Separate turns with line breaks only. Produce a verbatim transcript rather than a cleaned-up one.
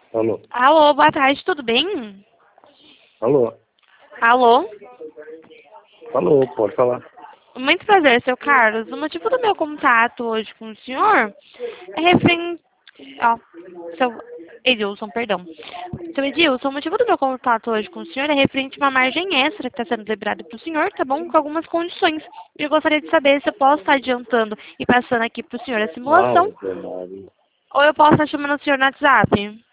Alô?
Alô, boa tarde, tudo bem?
Alô?
Alô?
Alô, pode falar.
Muito prazer, seu Carlos. O motivo do meu contato hoje com o senhor é referente... Ó, seu Edilson, perdão. Seu Edilson, o motivo do meu contato hoje com o senhor é referente a uma margem extra que está sendo liberada para o senhor, tá bom? Com algumas condições. Eu gostaria de saber se eu posso estar adiantando e passando aqui para o senhor a simulação,
Não, Fernando.
ou eu posso estar chamando o senhor no WhatsApp.